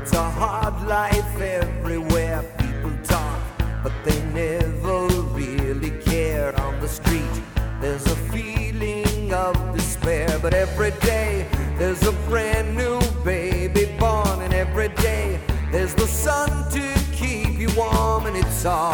It's a hard life everywhere. People talk, but they never really care. On the street, there's a feeling of despair. But every day, there's a brand new baby born. And every day, there's the sun to keep you warm. And it's all